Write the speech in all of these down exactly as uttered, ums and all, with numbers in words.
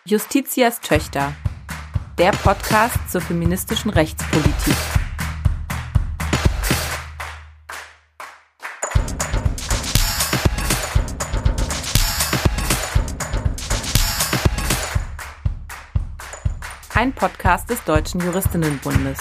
Justitias Töchter, der Podcast zur feministischen Rechtspolitik. Ein Podcast des Deutschen Juristinnenbundes.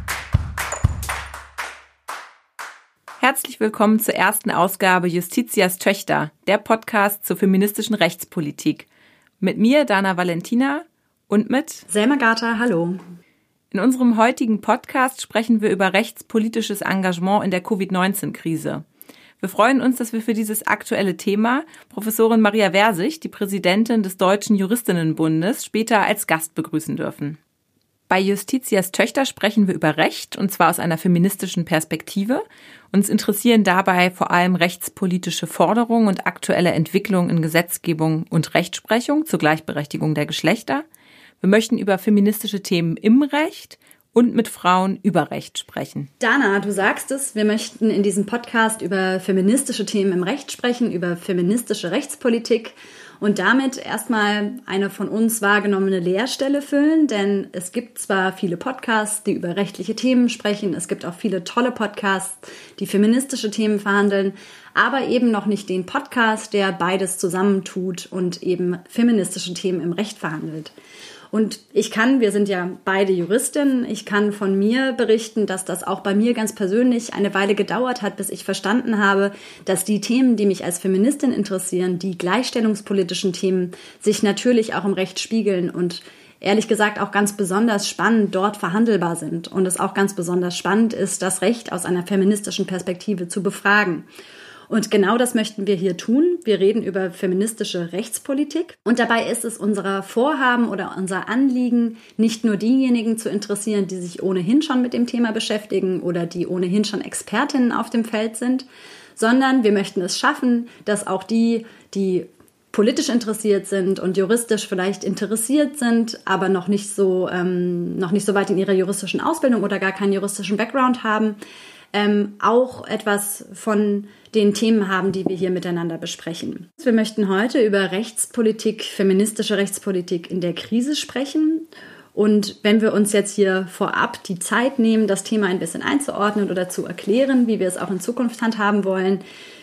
Herzlich willkommen zur ersten Ausgabe Justitias Töchter, der Podcast zur feministischen Rechtspolitik. Mit mir, Dana Valentina, und mit Selma Gata, hallo. In unserem heutigen Podcast sprechen wir über rechtspolitisches Engagement in der Covid neunzehn Krise. Wir freuen uns, dass wir für dieses aktuelle Thema Professorin Maria Versich, die Präsidentin des Deutschen Juristinnenbundes, später als Gast begrüßen dürfen. Bei Justitias Töchter sprechen wir über Recht, und zwar aus einer feministischen Perspektive. Uns interessieren dabei vor allem rechtspolitische Forderungen und aktuelle Entwicklungen in Gesetzgebung und Rechtsprechung zur Gleichberechtigung der Geschlechter. Wir möchten über feministische Themen im Recht und mit Frauen über Recht sprechen. Dana, du sagst es, wir möchten in diesem Podcast über feministische Themen im Recht sprechen, über feministische Rechtspolitik und damit erstmal eine von uns wahrgenommene Leerstelle füllen, denn es gibt zwar viele Podcasts, die über rechtliche Themen sprechen, es gibt auch viele tolle Podcasts, die feministische Themen verhandeln, aber eben noch nicht den Podcast, der beides zusammentut und eben feministische Themen im Recht verhandelt. Und ich kann, wir sind ja beide Juristinnen, ich kann von mir berichten, dass das auch bei mir ganz persönlich eine Weile gedauert hat, bis ich verstanden habe, dass die Themen, die mich als Feministin interessieren, die gleichstellungspolitischen Themen, sich natürlich auch im Recht spiegeln und ehrlich gesagt auch ganz besonders spannend dort verhandelbar sind. Und es auch ganz besonders spannend ist, das Recht aus einer feministischen Perspektive zu befragen. Und genau das möchten wir hier tun. Wir reden über feministische Rechtspolitik. Und dabei ist es unser Vorhaben oder unser Anliegen, nicht nur diejenigen zu interessieren, die sich ohnehin schon mit dem Thema beschäftigen oder die ohnehin schon Expertinnen auf dem Feld sind, sondern wir möchten es schaffen, dass auch die, die politisch interessiert sind und juristisch vielleicht interessiert sind, aber noch nicht so, ähm, noch nicht so weit in ihrer juristischen Ausbildung oder gar keinen juristischen Background haben, ähm, auch etwas von den Themen haben, die wir hier miteinander besprechen. Wir möchten heute über Rechtspolitik, feministische Rechtspolitik in der Krise sprechen. Und wenn wir uns jetzt hier vorab die Zeit nehmen, das Thema ein bisschen einzuordnen oder zu erklären, wie wir es auch in Zukunft handhaben wollen,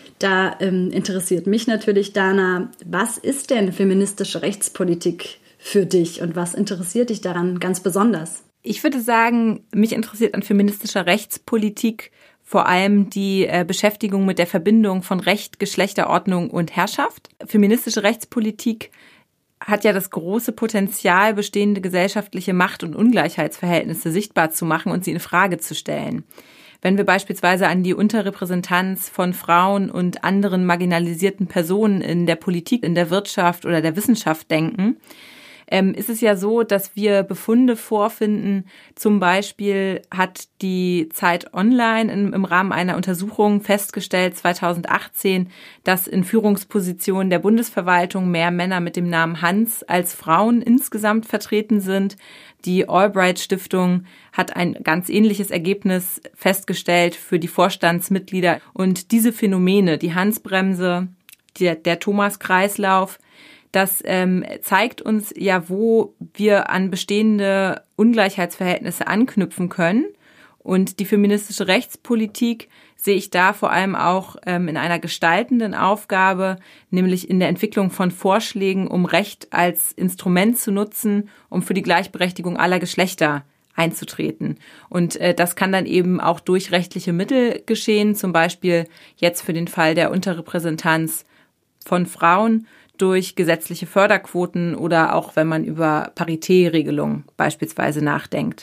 da ähm, interessiert mich natürlich, Dana, was ist denn feministische Rechtspolitik für dich und was interessiert dich daran ganz besonders? Ich würde sagen, mich interessiert an feministischer Rechtspolitik vor allem die äh, Beschäftigung mit der Verbindung von Recht, Geschlechterordnung und Herrschaft. Feministische Rechtspolitik hat ja das große Potenzial, bestehende gesellschaftliche Macht- und Ungleichheitsverhältnisse sichtbar zu machen und sie in Frage zu stellen. Wenn wir beispielsweise an die Unterrepräsentanz von Frauen und anderen marginalisierten Personen in der Politik, in der Wirtschaft oder der Wissenschaft denken, Ähm, ist es ja so, dass wir Befunde vorfinden. Zum Beispiel hat die Zeit Online im, im Rahmen einer Untersuchung festgestellt, zweitausendachtzehn, dass in Führungspositionen der Bundesverwaltung mehr Männer mit dem Namen Hans als Frauen insgesamt vertreten sind. Die Albright-Stiftung hat ein ganz ähnliches Ergebnis festgestellt für die Vorstandsmitglieder. Und diese Phänomene, die Hansbremse, der, der Thomas-Kreislauf, Das ähm, zeigt uns ja, wo wir an bestehende Ungleichheitsverhältnisse anknüpfen können. Und die feministische Rechtspolitik sehe ich da vor allem auch ähm, in einer gestaltenden Aufgabe, nämlich in der Entwicklung von Vorschlägen, um Recht als Instrument zu nutzen, um für die Gleichberechtigung aller Geschlechter einzutreten. Und äh, das kann dann eben auch durch rechtliche Mittel geschehen, zum Beispiel jetzt für den Fall der Unterrepräsentanz von Frauen, durch gesetzliche Förderquoten oder auch wenn man über Paritätregelungen beispielsweise nachdenkt.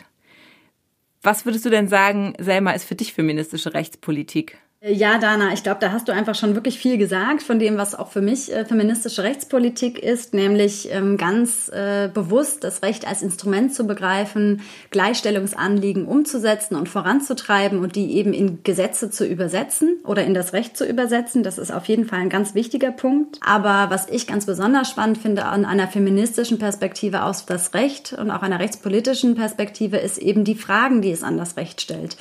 Was würdest du denn sagen, Selma, ist für dich feministische Rechtspolitik? Ja, Dana, ich glaube, da hast du einfach schon wirklich viel gesagt von dem, was auch für mich äh, feministische Rechtspolitik ist, nämlich ähm, ganz äh, bewusst das Recht als Instrument zu begreifen, Gleichstellungsanliegen umzusetzen und voranzutreiben und die eben in Gesetze zu übersetzen oder in das Recht zu übersetzen. Das ist auf jeden Fall ein ganz wichtiger Punkt. Aber was ich ganz besonders spannend finde an einer feministischen Perspektive aus das Recht und auch einer rechtspolitischen Perspektive ist eben die Fragen, die es an das Recht stellt.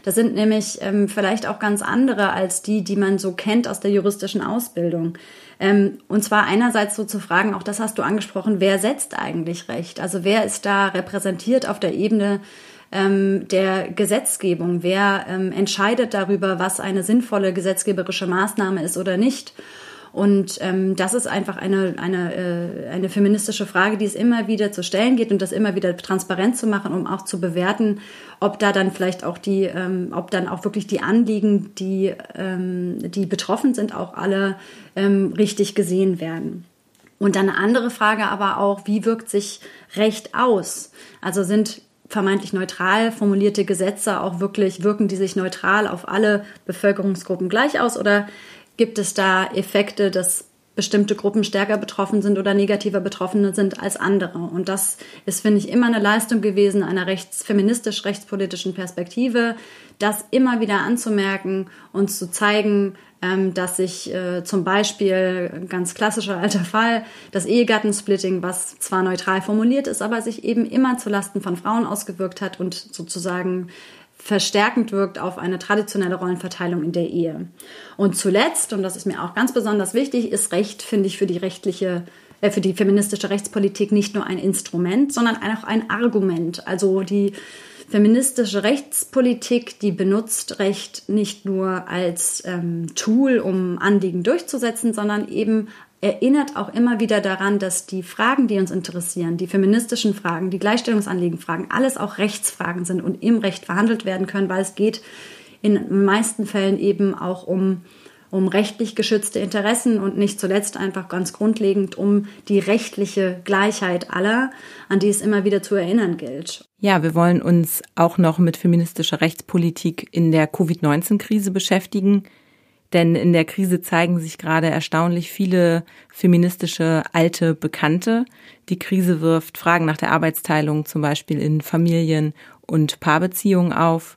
Das sind nämlich ähm, vielleicht auch ganz andere als die, die man so kennt aus der juristischen Ausbildung. Ähm, und zwar einerseits so zu fragen, auch das hast du angesprochen, wer setzt eigentlich Recht? Also wer ist da repräsentiert auf der Ebene ähm, der Gesetzgebung? Wer ähm, entscheidet darüber, was eine sinnvolle gesetzgeberische Maßnahme ist oder nicht? Und ähm, das ist einfach eine, eine, äh, eine feministische Frage, die es immer wieder zu stellen geht und das immer wieder transparent zu machen, um auch zu bewerten, ob da dann vielleicht auch die, ähm, ob dann auch wirklich die Anliegen, die, ähm, die betroffen sind, auch alle ähm, richtig gesehen werden. Und dann eine andere Frage aber auch, wie wirkt sich Recht aus? Also sind vermeintlich neutral formulierte Gesetze auch wirklich, wirken die sich neutral auf alle Bevölkerungsgruppen gleich aus oder gibt es da Effekte, dass bestimmte Gruppen stärker betroffen sind oder negativer betroffen sind als andere? Und das ist, finde ich, immer eine Leistung gewesen einer rechts, feministisch-rechtspolitischen Perspektive, das immer wieder anzumerken und zu zeigen, ähm, dass sich äh, zum Beispiel, ein ganz klassischer alter Fall, das Ehegattensplitting, was zwar neutral formuliert ist, aber sich eben immer zulasten von Frauen ausgewirkt hat und sozusagen verstärkend wirkt auf eine traditionelle Rollenverteilung in der Ehe. Und zuletzt, und das ist mir auch ganz besonders wichtig, ist Recht, finde ich, für die rechtliche, äh, für die feministische Rechtspolitik nicht nur ein Instrument, sondern auch ein Argument. Also die feministische Rechtspolitik, die benutzt Recht nicht nur als ähm, Tool, um Anliegen durchzusetzen, sondern eben erinnert auch immer wieder daran, dass die Fragen, die uns interessieren, die feministischen Fragen, die Gleichstellungsanliegenfragen, alles auch Rechtsfragen sind und im Recht verhandelt werden können, weil es geht in den meisten Fällen eben auch um, um rechtlich geschützte Interessen und nicht zuletzt einfach ganz grundlegend um die rechtliche Gleichheit aller, an die es immer wieder zu erinnern gilt. Ja, wir wollen uns auch noch mit feministischer Rechtspolitik in der Covid neunzehn Krise beschäftigen. Denn in der Krise zeigen sich gerade erstaunlich viele feministische alte Bekannte. Die Krise wirft Fragen nach der Arbeitsteilung zum Beispiel in Familien- und Paarbeziehungen auf.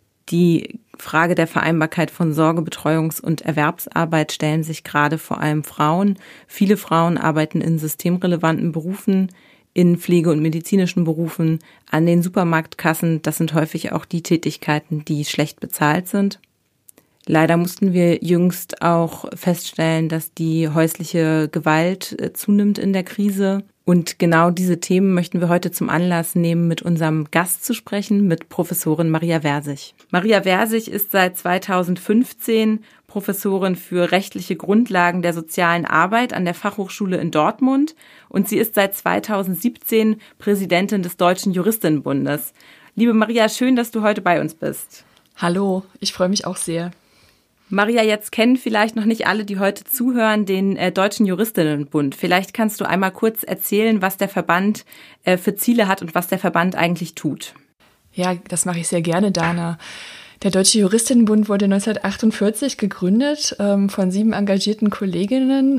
Die Frage der Vereinbarkeit von Sorge-, Betreuungs- und Erwerbsarbeit stellen sich gerade vor allem Frauen. Viele Frauen arbeiten in systemrelevanten Berufen, in Pflege- und medizinischen Berufen, an den Supermarktkassen. Das sind häufig auch die Tätigkeiten, die schlecht bezahlt sind. Leider mussten wir jüngst auch feststellen, dass die häusliche Gewalt zunimmt in der Krise. Und genau diese Themen möchten wir heute zum Anlass nehmen, mit unserem Gast zu sprechen, mit Professorin Maria Versich. Maria Versich ist seit zweitausendfünfzehn Professorin für rechtliche Grundlagen der sozialen Arbeit an der Fachhochschule in Dortmund und sie ist seit zweitausendsiebzehn Präsidentin des Deutschen Juristinnenbundes. Liebe Maria, schön, dass du heute bei uns bist. Hallo, ich freue mich auch sehr. Maria, jetzt kennen vielleicht noch nicht alle, die heute zuhören, den äh, Deutschen Juristinnenbund. Vielleicht kannst du einmal kurz erzählen, was der Verband äh, für Ziele hat und was der Verband eigentlich tut. Ja, das mache ich sehr gerne, Dana. Der Deutsche Juristinnenbund wurde neunzehnhundertachtundvierzig gegründet ähm, von sieben engagierten Kolleginnen,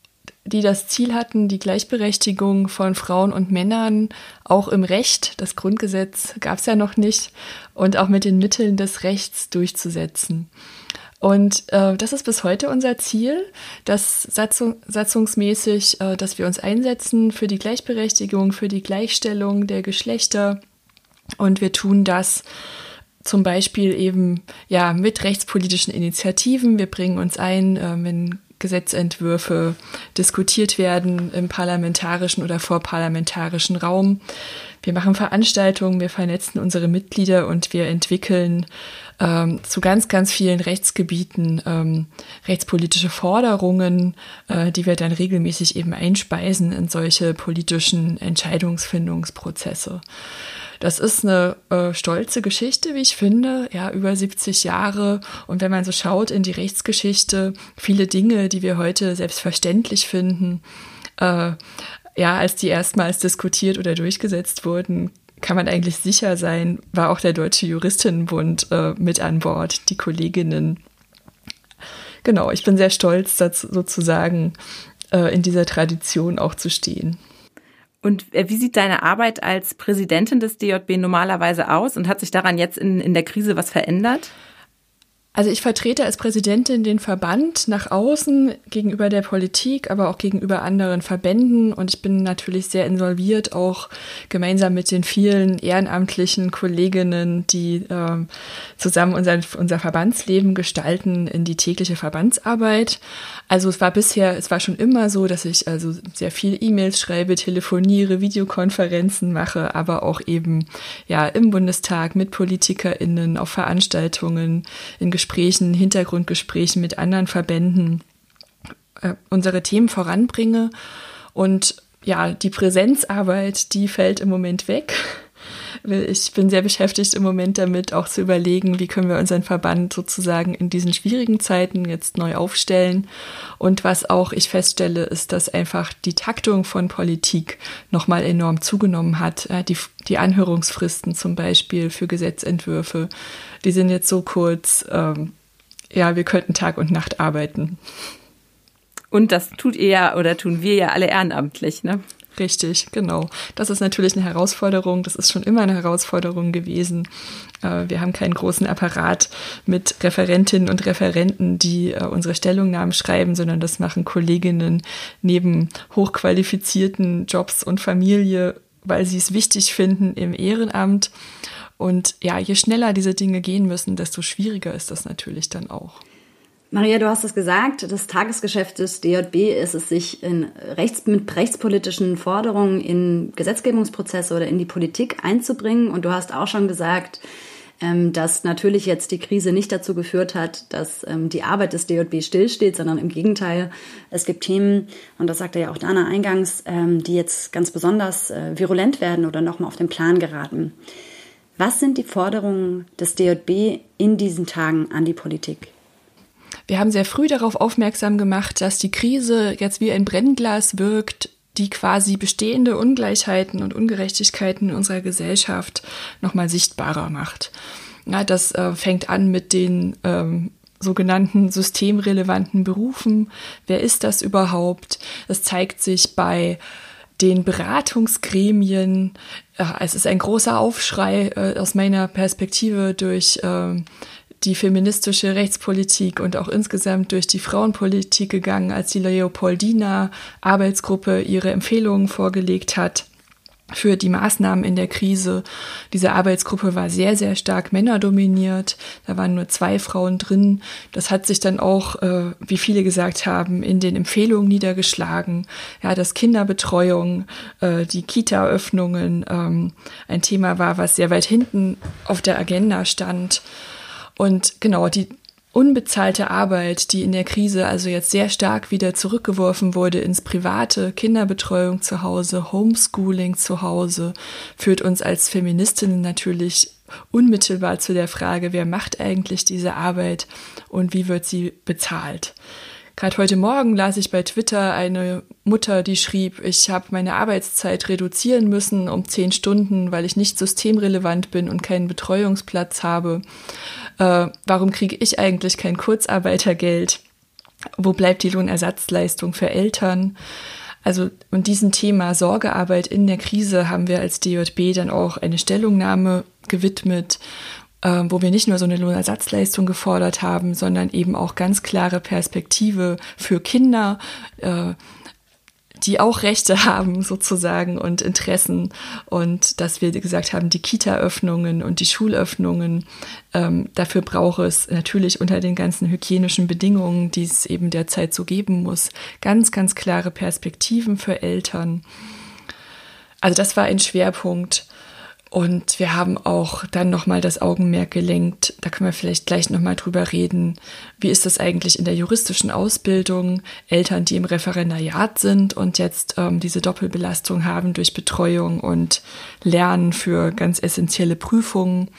die das Ziel hatten, die Gleichberechtigung von Frauen und Männern auch im Recht, das Grundgesetz gab es ja noch nicht, und auch mit den Mitteln des Rechts durchzusetzen. Und äh, das ist bis heute unser Ziel, dass satzung, satzungsmäßig, äh, dass wir uns einsetzen für die Gleichberechtigung, für die Gleichstellung der Geschlechter. Und wir tun das zum Beispiel eben ja mit rechtspolitischen Initiativen. Wir bringen uns ein, äh, wenn Gesetzentwürfe diskutiert werden im parlamentarischen oder vorparlamentarischen Raum. Wir machen Veranstaltungen, wir vernetzen unsere Mitglieder und wir entwickeln ähm, zu ganz, ganz vielen Rechtsgebieten ähm, rechtspolitische Forderungen, äh, die wir dann regelmäßig eben einspeisen in solche politischen Entscheidungsfindungsprozesse. Das ist eine äh, stolze Geschichte, wie ich finde, ja, über siebzig Jahre. Und wenn man so schaut in die Rechtsgeschichte, viele Dinge, die wir heute selbstverständlich finden, äh, ja, als die erstmals diskutiert oder durchgesetzt wurden, kann man eigentlich sicher sein, war auch der Deutsche Juristinnenbund äh, mit an Bord, die Kolleginnen. Genau, ich bin sehr stolz, dazu, sozusagen äh, in dieser Tradition auch zu stehen. Und wie sieht deine Arbeit als Präsidentin des D J B normalerweise aus und hat sich daran jetzt in, in der Krise was verändert? Also ich vertrete als Präsidentin den Verband nach außen gegenüber der Politik, aber auch gegenüber anderen Verbänden. Und ich bin natürlich sehr involviert, auch gemeinsam mit den vielen ehrenamtlichen Kolleginnen, die äh, zusammen unser, unser Verbandsleben gestalten, in die tägliche Verbandsarbeit. Also es war bisher, es war schon immer so, dass ich also sehr viel E-Mails schreibe, telefoniere, Videokonferenzen mache, aber auch eben ja im Bundestag mit PolitikerInnen, auf Veranstaltungen, in Gesprächen, Hintergrundgesprächen mit anderen Verbänden äh, unsere Themen voranbringe. Und ja, die Präsenzarbeit, die fällt im Moment weg. Ich bin sehr beschäftigt im Moment damit, auch zu überlegen, wie können wir unseren Verband sozusagen in diesen schwierigen Zeiten jetzt neu aufstellen. Und was auch ich feststelle, ist, dass einfach die Taktung von Politik nochmal enorm zugenommen hat. Die, die Anhörungsfristen zum Beispiel für Gesetzentwürfe, die sind jetzt so kurz, ähm, ja, wir könnten Tag und Nacht arbeiten. Und das tut ihr ja oder tun wir ja alle ehrenamtlich, ne? Richtig, genau. Das ist natürlich eine Herausforderung. Das ist schon immer eine Herausforderung gewesen. Wir haben keinen großen Apparat mit Referentinnen und Referenten, die unsere Stellungnahmen schreiben, sondern das machen Kolleginnen neben hochqualifizierten Jobs und Familie, weil sie es wichtig finden im Ehrenamt. Und ja, je schneller diese Dinge gehen müssen, desto schwieriger ist das natürlich dann auch. Maria, du hast es gesagt, das Tagesgeschäft des D J B ist es, sich in rechts, mit rechtspolitischen Forderungen in Gesetzgebungsprozesse oder in die Politik einzubringen. Und du hast auch schon gesagt, dass natürlich jetzt die Krise nicht dazu geführt hat, dass die Arbeit des D J B stillsteht, sondern im Gegenteil. Es gibt Themen, und das sagte ja auch Dana eingangs, die jetzt ganz besonders virulent werden oder nochmal auf den Plan geraten. Was sind die Forderungen des D J B in diesen Tagen an die Politik? Wir haben sehr früh darauf aufmerksam gemacht, dass die Krise jetzt wie ein Brennglas wirkt, die quasi bestehende Ungleichheiten und Ungerechtigkeiten in unserer Gesellschaft nochmal sichtbarer macht. Ja, das äh, fängt an mit den ähm, sogenannten systemrelevanten Berufen. Wer ist das überhaupt? Es zeigt sich bei den Beratungsgremien. Ja, es ist ein großer Aufschrei äh, aus meiner Perspektive durch äh, die feministische Rechtspolitik und auch insgesamt durch die Frauenpolitik gegangen, als die Leopoldina-Arbeitsgruppe ihre Empfehlungen vorgelegt hat für die Maßnahmen in der Krise. Diese Arbeitsgruppe war sehr, sehr stark männerdominiert. Da waren nur zwei Frauen drin. Das hat sich dann auch, äh, wie viele gesagt haben, in den Empfehlungen niedergeschlagen. Ja, dass Kinderbetreuung, äh, die Kita-Öffnungen ähm, ein Thema war, was sehr weit hinten auf der Agenda stand. Und genau, die unbezahlte Arbeit, die in der Krise also jetzt sehr stark wieder zurückgeworfen wurde ins Private, Kinderbetreuung zu Hause, Homeschooling zu Hause, führt uns als Feministinnen natürlich unmittelbar zu der Frage, wer macht eigentlich diese Arbeit und wie wird sie bezahlt? Gerade heute Morgen las ich bei Twitter eine Mutter, die schrieb, ich habe meine Arbeitszeit reduzieren müssen um zehn Stunden, weil ich nicht systemrelevant bin und keinen Betreuungsplatz habe. Äh, warum kriege ich eigentlich kein Kurzarbeitergeld? Wo bleibt die Lohnersatzleistung für Eltern? Also, und diesem Thema Sorgearbeit in der Krise haben wir als D J B dann auch eine Stellungnahme gewidmet, äh, wo wir nicht nur so eine Lohnersatzleistung gefordert haben, sondern eben auch ganz klare Perspektive für Kinder, äh, die auch Rechte haben sozusagen und Interessen, und dass wir gesagt haben, die Kita-Öffnungen und die Schulöffnungen, ähm, dafür braucht es natürlich unter den ganzen hygienischen Bedingungen, die es eben derzeit so geben muss, ganz, ganz klare Perspektiven für Eltern. Also das war ein Schwerpunkt. Und wir haben auch dann nochmal das Augenmerk gelenkt, da können wir vielleicht gleich nochmal drüber reden, wie ist das eigentlich in der juristischen Ausbildung, Eltern, die im Referendariat sind und jetzt ähm, diese Doppelbelastung haben durch Betreuung und Lernen für ganz essentielle Prüfungen.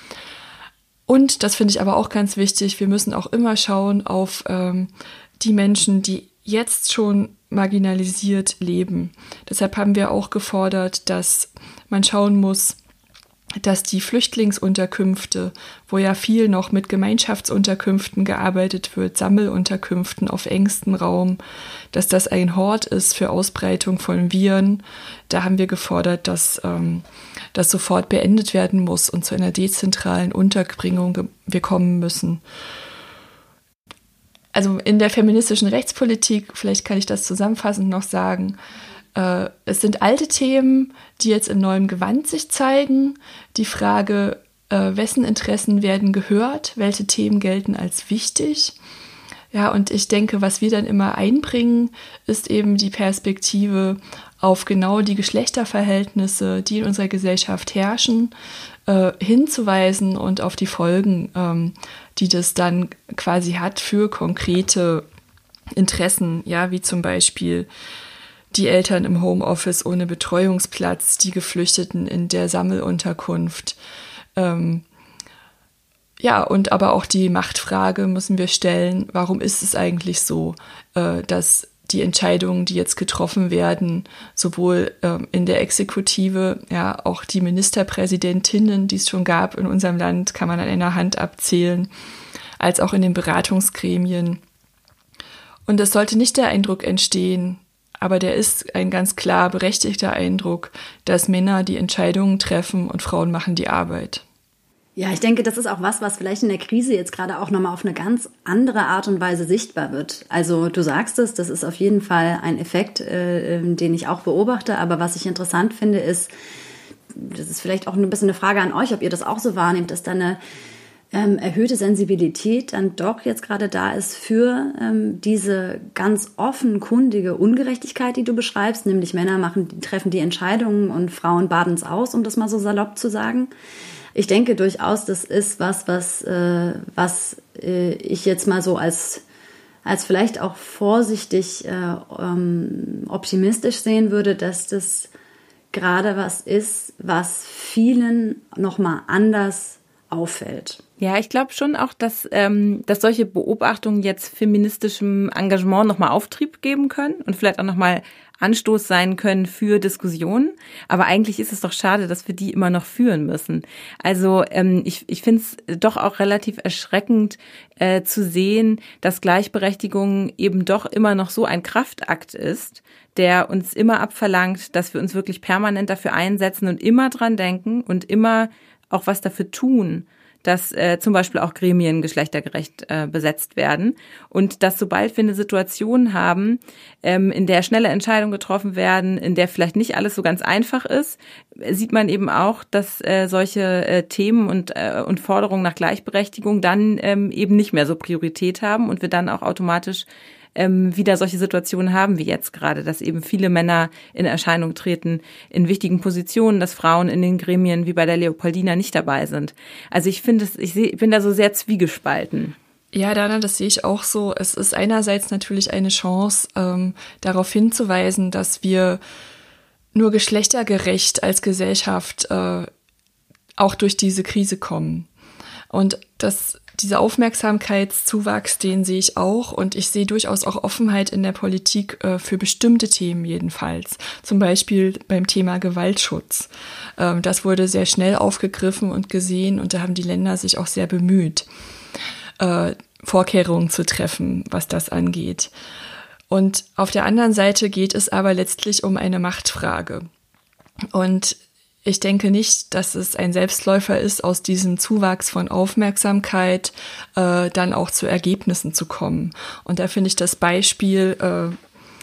Und, das finde ich aber auch ganz wichtig, wir müssen auch immer schauen auf ähm, die Menschen, die jetzt schon marginalisiert leben. Deshalb haben wir auch gefordert, dass man schauen muss, dass die Flüchtlingsunterkünfte, wo ja viel noch mit Gemeinschaftsunterkünften gearbeitet wird, Sammelunterkünften auf engstem Raum, dass das ein Hort ist für Ausbreitung von Viren. Da haben wir gefordert, dass ähm, das sofort beendet werden muss und zu einer dezentralen Unterbringung wir kommen müssen. also in der feministischen Rechtspolitik, vielleicht kann ich das zusammenfassend noch sagen, äh, es sind alte Themen, die jetzt im neuen Gewand sich zeigen. Die Frage, äh, wessen Interessen werden gehört, welche Themen gelten als wichtig. Ja, und ich denke, was wir dann immer einbringen, ist eben die Perspektive auf genau die Geschlechterverhältnisse, die in unserer Gesellschaft herrschen, äh, hinzuweisen und auf die Folgen, ähm, die das dann quasi hat für konkrete Interessen, ja, wie zum Beispiel die Eltern im Homeoffice ohne Betreuungsplatz, die Geflüchteten in der Sammelunterkunft. Ähm, ja, und aber auch die Machtfrage müssen wir stellen, warum ist es eigentlich so, äh, dass die Entscheidungen, die jetzt getroffen werden, sowohl ähm, in der Exekutive, ja, auch die Ministerpräsidentinnen, die es schon gab in unserem Land, kann man an einer Hand abzählen, als auch in den Beratungsgremien. Und es sollte nicht der Eindruck entstehen, aber der ist ein ganz klar berechtigter Eindruck, dass Männer die Entscheidungen treffen und Frauen machen die Arbeit. Ja, ich denke, das ist auch was, was vielleicht in der Krise jetzt gerade auch nochmal auf eine ganz andere Art und Weise sichtbar wird. Also du sagst es, das ist auf jeden Fall ein Effekt, äh, den ich auch beobachte. Aber was ich interessant finde, ist, das ist vielleicht auch ein bisschen eine Frage an euch, ob ihr das auch so wahrnehmt, dass da eine ähm, erhöhte Sensibilität dann doch jetzt gerade da ist für ähm, diese ganz offenkundige Ungerechtigkeit, die du beschreibst, nämlich Männer machen, treffen die Entscheidungen und Frauen baden es aus, um das mal so salopp zu sagen. Ich denke durchaus, das ist was, was, äh, was äh, ich jetzt mal so als, als vielleicht auch vorsichtig äh, ähm, optimistisch sehen würde, dass das gerade was ist, was vielen nochmal anders auffällt. Ja, ich glaube schon auch, dass, ähm, dass solche Beobachtungen jetzt feministischem Engagement nochmal Auftrieb geben können und vielleicht auch nochmal Anstoß sein können für Diskussionen. Aber eigentlich ist es doch schade, dass wir die immer noch führen müssen. Also ähm, ich, ich finde es doch auch relativ erschreckend äh, zu sehen, dass Gleichberechtigung eben doch immer noch so ein Kraftakt ist, der uns immer abverlangt, dass wir uns wirklich permanent dafür einsetzen und immer dran denken und immer auch was dafür tun, dass äh, zum Beispiel auch Gremien geschlechtergerecht äh, besetzt werden und dass sobald wir eine Situation haben, ähm, in der schnelle Entscheidungen getroffen werden, in der vielleicht nicht alles so ganz einfach ist, sieht man eben auch, dass äh, solche äh, Themen und äh, und Forderungen nach Gleichberechtigung dann ähm, eben nicht mehr so Priorität haben und wir dann auch automatisch ähm, wieder solche Situationen haben wie jetzt gerade, dass eben viele Männer in Erscheinung treten in wichtigen Positionen, dass Frauen in den Gremien wie bei der Leopoldina nicht dabei sind. Also ich finde es, ich, seh, ich bin da so sehr zwiegespalten. Ja, Dana, das sehe ich auch so. Es ist einerseits natürlich eine Chance, ähm, darauf hinzuweisen, dass wir nur geschlechtergerecht als Gesellschaft äh, auch durch diese Krise kommen. Und das Dieser Aufmerksamkeitszuwachs, den sehe ich auch und ich sehe durchaus auch Offenheit in der Politik äh, für bestimmte Themen jedenfalls. Zum Beispiel beim Thema Gewaltschutz. Ähm, das wurde sehr schnell aufgegriffen und gesehen und da haben die Länder sich auch sehr bemüht, äh, Vorkehrungen zu treffen, was das angeht. Und auf der anderen Seite geht es aber letztlich um eine Machtfrage. Und ich denke nicht, dass es ein Selbstläufer ist, aus diesem Zuwachs von Aufmerksamkeit äh, dann auch zu Ergebnissen zu kommen. Und da finde ich das Beispiel, äh,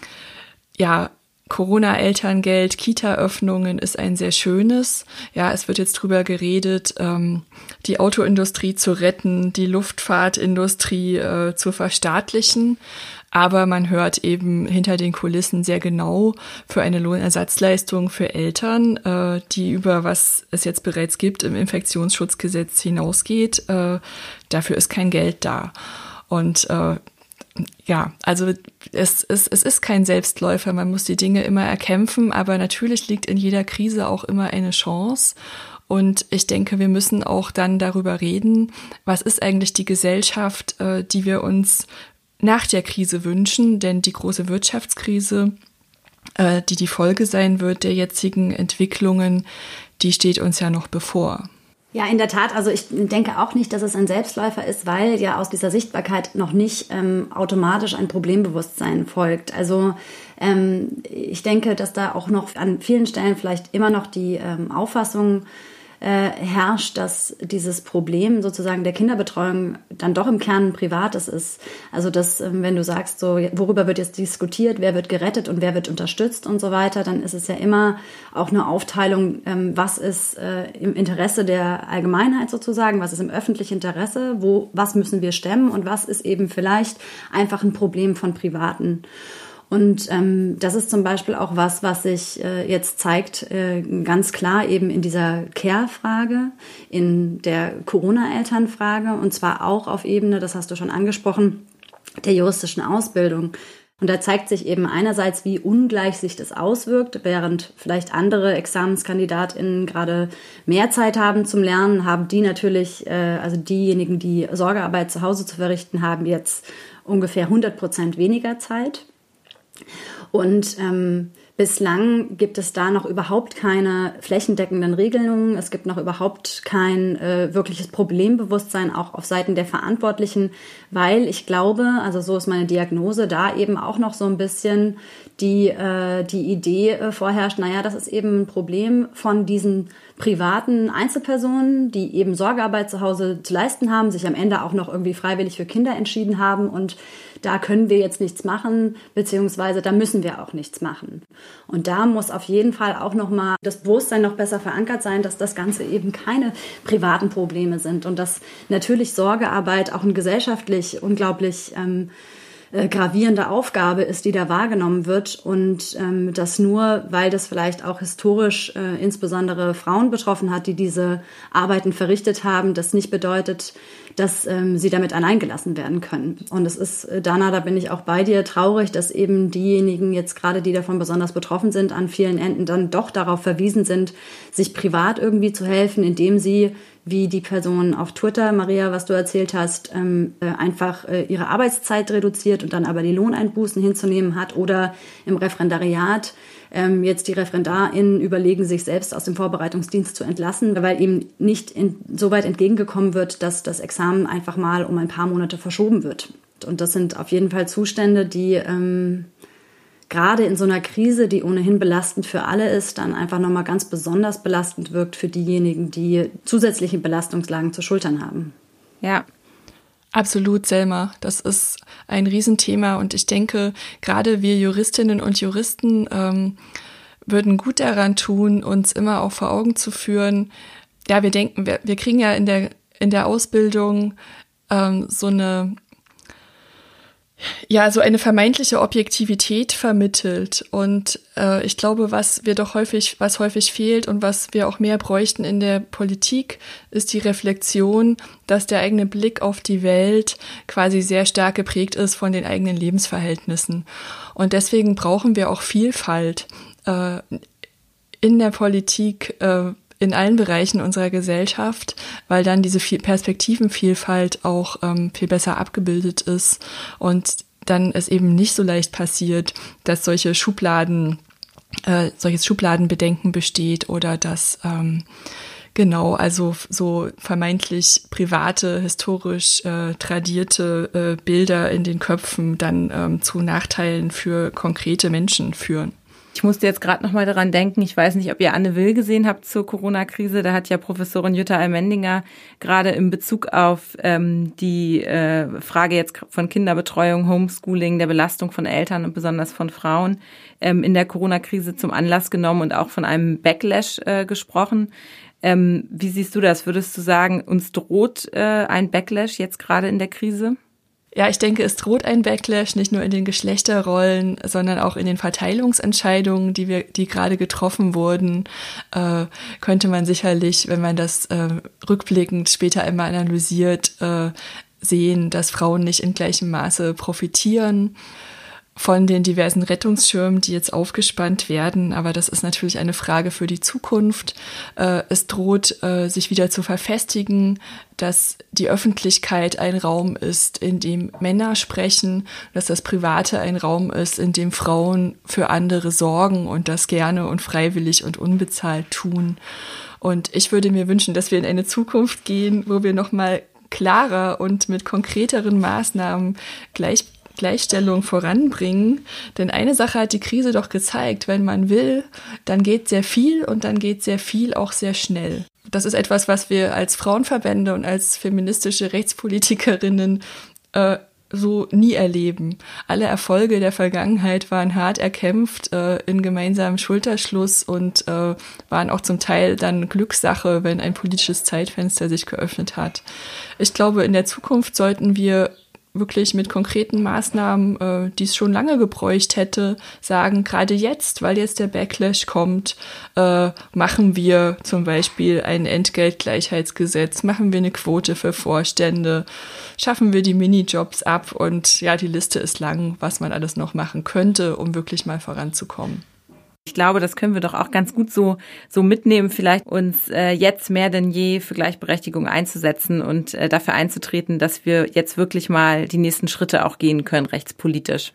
ja, Corona-Elterngeld, Kita-Öffnungen ist ein sehr schönes. Ja, es wird jetzt drüber geredet, ähm, die Autoindustrie zu retten, die Luftfahrtindustrie äh, zu verstaatlichen. Aber man hört eben hinter den Kulissen sehr genau für eine Lohnersatzleistung für Eltern, äh, die über was es jetzt bereits gibt im Infektionsschutzgesetz hinausgeht. Äh, dafür ist kein Geld da. Und äh, ja, also es, es, es ist kein Selbstläufer. Man muss die Dinge immer erkämpfen. Aber natürlich liegt in jeder Krise auch immer eine Chance. Und ich denke, wir müssen auch dann darüber reden, was ist eigentlich die Gesellschaft, äh, die wir uns nach der Krise wünschen, denn die große Wirtschaftskrise, äh, die die Folge sein wird der jetzigen Entwicklungen, die steht uns ja noch bevor. Ja, in der Tat. Also ich denke auch nicht, dass es ein Selbstläufer ist, weil ja aus dieser Sichtbarkeit noch nicht ähm, automatisch ein Problembewusstsein folgt. Also ähm, ich denke, dass da auch noch an vielen Stellen vielleicht immer noch die ähm, Auffassung äh, herrscht, dass dieses Problem sozusagen der Kinderbetreuung dann doch im Kern ein privates ist. Also dass, ähm, wenn du sagst, so worüber wird jetzt diskutiert, wer wird gerettet und wer wird unterstützt und so weiter, dann ist es ja immer auch eine Aufteilung, ähm, was ist äh, im Interesse der Allgemeinheit sozusagen, was ist im öffentlichen Interesse, wo, was müssen wir stemmen und was ist eben vielleicht einfach ein Problem von Privaten. Und ähm, das ist zum Beispiel auch was, was sich äh, jetzt zeigt, äh, ganz klar eben in dieser Care-Frage, in der Corona-Eltern-Frage und zwar auch auf Ebene, das hast du schon angesprochen, der juristischen Ausbildung. Und da zeigt sich eben einerseits, wie ungleich sich das auswirkt, während vielleicht andere ExamenskandidatInnen gerade mehr Zeit haben zum Lernen, haben die natürlich, äh, also diejenigen, die Sorgearbeit zu Hause zu verrichten haben, jetzt ungefähr hundert Prozent weniger Zeit. Und ähm, bislang gibt es da noch überhaupt keine flächendeckenden Regelungen. Es gibt noch überhaupt kein äh, wirkliches Problembewusstsein auch auf Seiten der Verantwortlichen, weil ich glaube, also so ist meine Diagnose, da eben auch noch so ein bisschen die, äh, die Idee äh, vorherrscht, naja, das ist eben ein Problem von diesen privaten Einzelpersonen, die eben Sorgearbeit zu Hause zu leisten haben, sich am Ende auch noch irgendwie freiwillig für Kinder entschieden haben und da können wir jetzt nichts machen, beziehungsweise da müssen wir auch nichts machen. Und da muss auf jeden Fall auch nochmal das Bewusstsein noch besser verankert sein, dass das Ganze eben keine privaten Probleme sind und dass natürlich Sorgearbeit auch ein gesellschaftlich unglaublich ähm, äh, gravierende Aufgabe ist, die da wahrgenommen wird und ähm, das nur, weil das vielleicht auch historisch äh, insbesondere Frauen betroffen hat, die diese Arbeiten verrichtet haben, das nicht bedeutet, dass ähm, sie damit alleingelassen werden können. Und es ist, äh, Dana, da bin ich auch bei dir, traurig, dass eben diejenigen jetzt gerade, die davon besonders betroffen sind, an vielen Enden dann doch darauf verwiesen sind, sich privat irgendwie zu helfen, indem sie, wie die Person auf Twitter, Maria, was du erzählt hast, ähm, äh, einfach äh, ihre Arbeitszeit reduziert und dann aber die Lohneinbußen hinzunehmen hat oder im Referendariat ähm, jetzt die ReferendarInnen überlegen, sich selbst aus dem Vorbereitungsdienst zu entlassen, weil ihm nicht in, so weit entgegengekommen wird, dass das Examen einfach mal um ein paar Monate verschoben wird. Und das sind auf jeden Fall Zustände, die ähm, gerade in so einer Krise, die ohnehin belastend für alle ist, dann einfach nochmal ganz besonders belastend wirkt für diejenigen, die zusätzliche Belastungslagen zu schultern haben. Ja. Absolut, Selma. Das ist ein Riesenthema und ich denke, gerade wir Juristinnen und Juristen ähm, würden gut daran tun, uns immer auch vor Augen zu führen. Ja, wir denken, wir, wir kriegen ja in der, in der Ausbildung ähm, so eine Ja, so eine vermeintliche Objektivität vermittelt und äh, ich glaube, was wir doch häufig, was häufig fehlt und was wir auch mehr bräuchten in der Politik, ist die Reflexion, dass der eigene Blick auf die Welt quasi sehr stark geprägt ist von den eigenen Lebensverhältnissen und deswegen brauchen wir auch Vielfalt äh, in der Politik, äh, in allen Bereichen unserer Gesellschaft, weil dann diese Perspektivenvielfalt auch ähm, viel besser abgebildet ist und dann es eben nicht so leicht passiert, dass solche Schubladen, äh, solches Schubladenbedenken besteht oder dass ähm, genau, also so vermeintlich private, historisch äh, tradierte äh, Bilder in den Köpfen dann ähm, zu Nachteilen für konkrete Menschen führen. Ich musste jetzt gerade noch mal daran denken, ich weiß nicht, ob ihr Anne Will gesehen habt zur Corona-Krise. Da hat ja Professorin Jutta Almendinger gerade in Bezug auf ähm, die äh, Frage jetzt von Kinderbetreuung, Homeschooling, der Belastung von Eltern und besonders von Frauen ähm, in der Corona-Krise zum Anlass genommen und auch von einem Backlash äh, gesprochen. Ähm, wie siehst du das? Würdest du sagen, uns droht äh, ein Backlash jetzt gerade in der Krise? Ja, ich denke, es droht ein Backlash, nicht nur in den Geschlechterrollen, sondern auch in den Verteilungsentscheidungen, die wir, die gerade getroffen wurden, äh, könnte man sicherlich, wenn man das äh, rückblickend später einmal analysiert, äh, sehen, dass Frauen nicht in gleichem Maße profitieren von den diversen Rettungsschirmen, die jetzt aufgespannt werden. Aber das ist natürlich eine Frage für die Zukunft. Äh, es droht, äh, sich wieder zu verfestigen, dass die Öffentlichkeit ein Raum ist, in dem Männer sprechen, dass das Private ein Raum ist, in dem Frauen für andere sorgen und das gerne und freiwillig und unbezahlt tun. Und ich würde mir wünschen, dass wir in eine Zukunft gehen, wo wir nochmal klarer und mit konkreteren Maßnahmen gleich Gleichstellung voranbringen. Denn eine Sache hat die Krise doch gezeigt, wenn man will, dann geht sehr viel und dann geht sehr viel auch sehr schnell. das ist etwas, was wir als Frauenverbände und als feministische Rechtspolitikerinnen äh, so nie erleben. Alle Erfolge der Vergangenheit waren hart erkämpft äh, in gemeinsamem Schulterschluss und äh, waren auch zum Teil dann Glückssache, wenn ein politisches Zeitfenster sich geöffnet hat. Ich glaube, in der Zukunft sollten wir wirklich mit konkreten Maßnahmen, äh, die es schon lange gebräucht hätte, sagen, gerade jetzt, weil jetzt der Backlash kommt, äh, machen wir zum Beispiel ein Entgeltgleichheitsgesetz, machen wir eine Quote für Vorstände, schaffen wir die Minijobs ab und ja, die Liste ist lang, was man alles noch machen könnte, um wirklich mal voranzukommen. Ich glaube, das können wir doch auch ganz gut so so mitnehmen, vielleicht uns äh, jetzt mehr denn je für Gleichberechtigung einzusetzen und äh, dafür einzutreten, dass wir jetzt wirklich mal die nächsten Schritte auch gehen können, rechtspolitisch.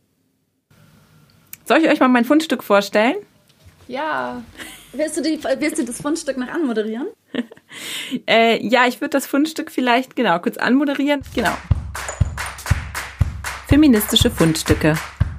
Soll ich euch mal mein Fundstück vorstellen? Ja. Willst du, die, willst du das Fundstück noch anmoderieren? äh, ja, ich würde das Fundstück vielleicht genau kurz anmoderieren. Genau. Feministische Fundstücke.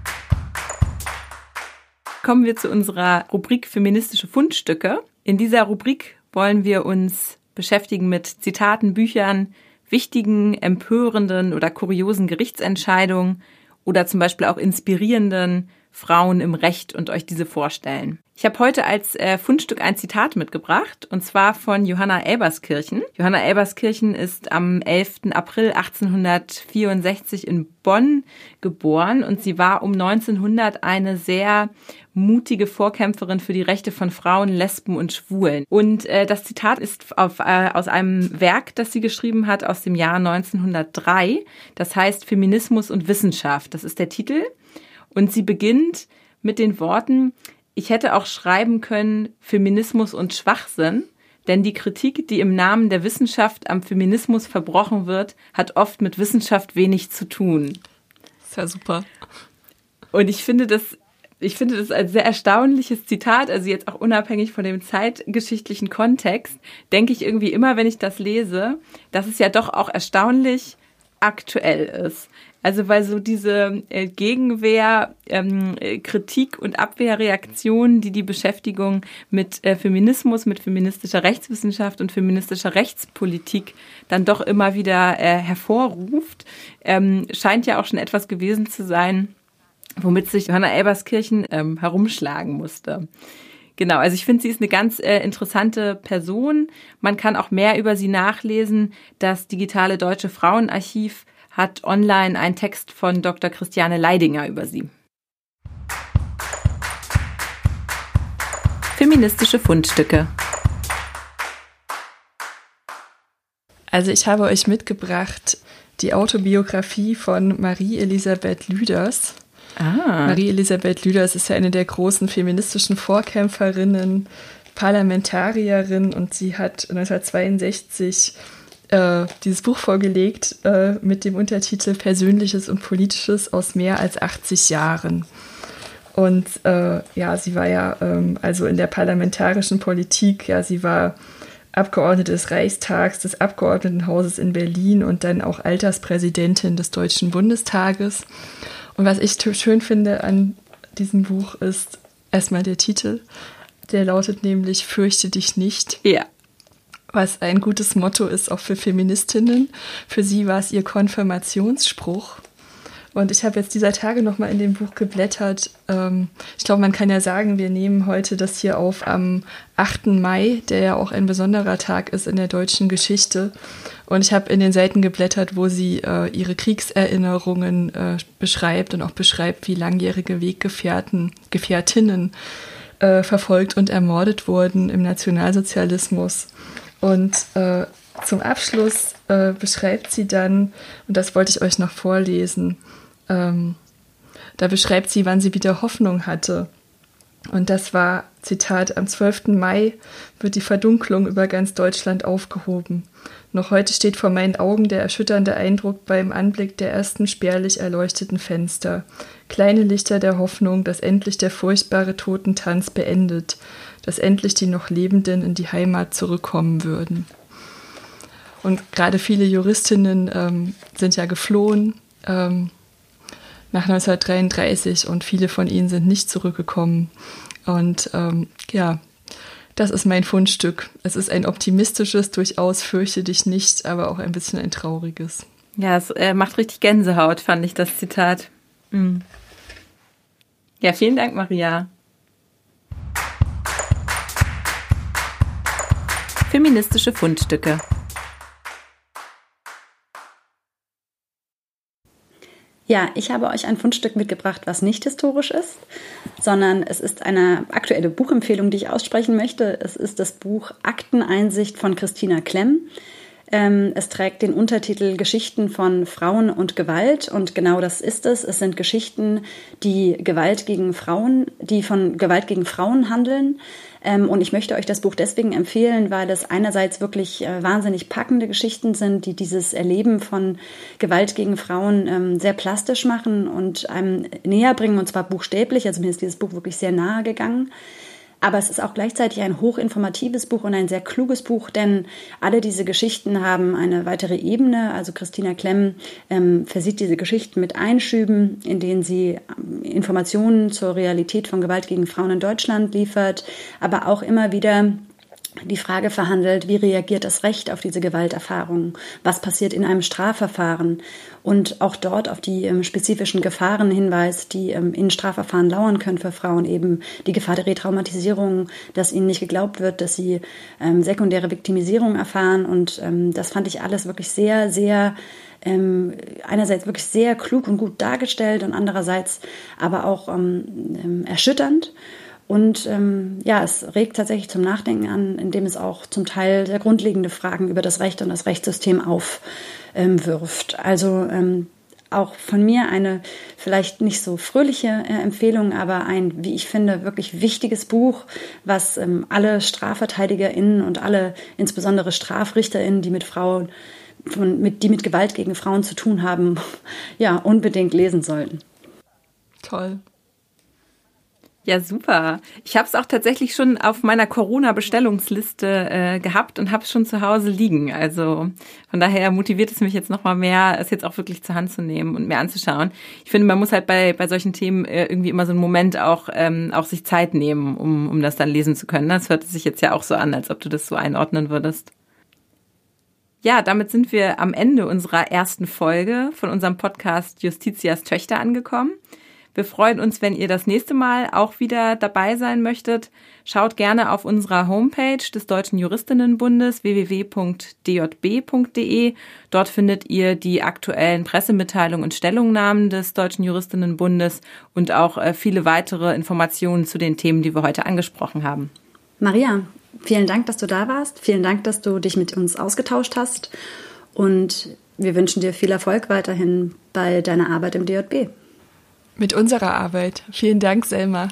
Kommen wir zu unserer Rubrik Feministische Fundstücke. In dieser Rubrik wollen wir uns beschäftigen mit Zitaten, Büchern, wichtigen, empörenden oder kuriosen Gerichtsentscheidungen oder zum Beispiel auch inspirierenden Frauen im Recht und euch diese vorstellen. Ich habe heute als äh, Fundstück ein Zitat mitgebracht, und zwar von Johanna Elberskirchen. Johanna Elberskirchen ist am elften April achtzehnhundertvierundsechzig in Bonn geboren und sie war um neunzehnhundert eine sehr mutige Vorkämpferin für die Rechte von Frauen, Lesben und Schwulen. Und äh, das Zitat ist auf, äh, aus einem Werk, das sie geschrieben hat, aus dem Jahr neunzehnhundertdrei. Das heißt Feminismus und Wissenschaft. Das ist der Titel. Und sie beginnt mit den Worten: Ich hätte auch schreiben können Feminismus und Schwachsinn, denn die Kritik, die im Namen der Wissenschaft am Feminismus verbrochen wird, hat oft mit Wissenschaft wenig zu tun. Das ist ja super. Und ich finde das, ich finde das ein sehr erstaunliches Zitat, also jetzt auch unabhängig von dem zeitgeschichtlichen Kontext, denke ich irgendwie immer, wenn ich das lese, dass es ja doch auch erstaunlich aktuell ist. Also weil so diese äh, Gegenwehr, ähm, äh, Kritik und Abwehrreaktionen, die die Beschäftigung mit äh, Feminismus, mit feministischer Rechtswissenschaft und feministischer Rechtspolitik dann doch immer wieder äh, hervorruft, ähm, scheint ja auch schon etwas gewesen zu sein, womit sich Johanna Elberskirchen ähm, herumschlagen musste. Genau, also ich finde, sie ist eine ganz äh, interessante Person. Man kann auch mehr über sie nachlesen. Das digitale Deutsche Frauenarchiv hat online einen Text von Doktor Christiane Leidinger über sie. Feministische Fundstücke. Also ich habe euch mitgebracht die Autobiografie von Marie-Elisabeth Lüders. Ah. Marie-Elisabeth Lüders ist ja eine der großen feministischen Vorkämpferinnen, Parlamentarierin, und sie hat neunzehnhundertzweiundsechzig äh, dieses Buch vorgelegt äh, mit dem Untertitel Persönliches und Politisches aus mehr als achtzig Jahren. Und äh, ja, sie war ja ähm, also in der parlamentarischen Politik, ja, sie war Abgeordnete des Reichstags, des Abgeordnetenhauses in Berlin und dann auch Alterspräsidentin des Deutschen Bundestages. Und was ich schön finde an diesem Buch ist erstmal der Titel. Der lautet nämlich Fürchte dich nicht. Ja. Was ein gutes Motto ist auch für Feministinnen. Für sie war es ihr Konfirmationsspruch. Und ich habe jetzt dieser Tage nochmal in dem Buch geblättert. Ich glaube, man kann ja sagen, wir nehmen heute das hier auf am achten Mai, der ja auch ein besonderer Tag ist in der deutschen Geschichte. Und ich habe in den Seiten geblättert, wo sie äh, ihre Kriegserinnerungen äh, beschreibt und auch beschreibt, wie langjährige Weggefährten, Gefährtinnen äh, verfolgt und ermordet wurden im Nationalsozialismus. Und äh, zum Abschluss äh, beschreibt sie dann, und das wollte ich euch noch vorlesen, ähm, da beschreibt sie, wann sie wieder Hoffnung hatte. Und das war, Zitat, am zwölften Mai wird die Verdunklung über ganz Deutschland aufgehoben. Noch heute steht vor meinen Augen der erschütternde Eindruck beim Anblick der ersten spärlich erleuchteten Fenster. Kleine Lichter der Hoffnung, dass endlich der furchtbare Totentanz beendet, dass endlich die noch Lebenden in die Heimat zurückkommen würden. Und gerade viele Juristinnen ähm, sind ja geflohen ähm, nach neunzehnhundertdreiunddreißig und viele von ihnen sind nicht zurückgekommen. Und ähm, ja, Das ist mein Fundstück. Es ist ein optimistisches, durchaus fürchte dich nicht, aber auch ein bisschen ein trauriges. Ja, es äh, macht richtig Gänsehaut, fand ich, das Zitat. Mhm. Ja, vielen Dank, Maria. Feministische Fundstücke. Ja, ich habe euch ein Fundstück mitgebracht, was nicht historisch ist, sondern es ist eine aktuelle Buchempfehlung, die ich aussprechen möchte. Es ist das Buch Akteneinsicht von Christina Klemm. Es trägt den Untertitel Geschichten von Frauen und Gewalt und genau das ist es. Es sind Geschichten, die Gewalt gegen Frauen, die von Gewalt gegen Frauen handeln. Und ich möchte euch das Buch deswegen empfehlen, weil es einerseits wirklich wahnsinnig packende Geschichten sind, die dieses Erleben von Gewalt gegen Frauen sehr plastisch machen und einem näher bringen, und zwar buchstäblich. Also mir ist dieses Buch wirklich sehr nahe gegangen. Aber es ist auch gleichzeitig ein hochinformatives Buch und ein sehr kluges Buch, denn alle diese Geschichten haben eine weitere Ebene. Also Christina Klemm ähm, versieht diese Geschichten mit Einschüben, in denen sie ähm, Informationen zur Realität von Gewalt gegen Frauen in Deutschland liefert, aber auch immer wieder die Frage verhandelt, wie reagiert das Recht auf diese Gewalterfahrung? Was passiert in einem Strafverfahren? Und auch dort auf die ähm, spezifischen Gefahren hinweist, die ähm, in Strafverfahren lauern können für Frauen. Eben die Gefahr der Retraumatisierung, dass ihnen nicht geglaubt wird, dass sie ähm, sekundäre Viktimisierung erfahren. Und ähm, das fand ich alles wirklich sehr, sehr ähm, einerseits wirklich sehr klug und gut dargestellt und andererseits aber auch ähm, erschütternd. Und ähm, ja, es regt tatsächlich zum Nachdenken an, indem es auch zum Teil sehr grundlegende Fragen über das Recht und das Rechtssystem aufwirft. Ähm, also ähm, auch von mir eine vielleicht nicht so fröhliche äh, Empfehlung, aber ein, wie ich finde, wirklich wichtiges Buch, was ähm, alle StrafverteidigerInnen und alle, insbesondere StrafrichterInnen, die mit Frauen, von, mit, die mit Gewalt gegen Frauen zu tun haben, ja, unbedingt lesen sollten. Toll. Ja, super. Ich habe es auch tatsächlich schon auf meiner Corona-Bestellungsliste äh, gehabt und habe es schon zu Hause liegen. Also von daher motiviert es mich jetzt noch mal mehr, es jetzt auch wirklich zur Hand zu nehmen und mir anzuschauen. Ich finde, man muss halt bei bei solchen Themen äh, irgendwie immer so einen Moment auch ähm, auch sich Zeit nehmen, um um das dann lesen zu können. Das hört sich jetzt ja auch so an, als ob du das so einordnen würdest. Ja, damit sind wir am Ende unserer ersten Folge von unserem Podcast Justitias Töchter angekommen. Wir freuen uns, wenn ihr das nächste Mal auch wieder dabei sein möchtet. Schaut gerne auf unserer Homepage des Deutschen Juristinnenbundes w w w punkt d j b punkt d e. Dort findet ihr die aktuellen Pressemitteilungen und Stellungnahmen des Deutschen Juristinnenbundes und auch viele weitere Informationen zu den Themen, die wir heute angesprochen haben. Maria, vielen Dank, dass du da warst. Vielen Dank, dass du dich mit uns ausgetauscht hast. Und wir wünschen dir viel Erfolg weiterhin bei deiner Arbeit im D J B. Mit unserer Arbeit. Vielen Dank, Selma.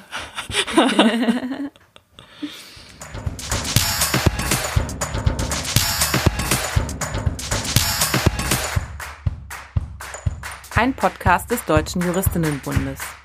Ein Podcast des Deutschen Juristinnenbundes.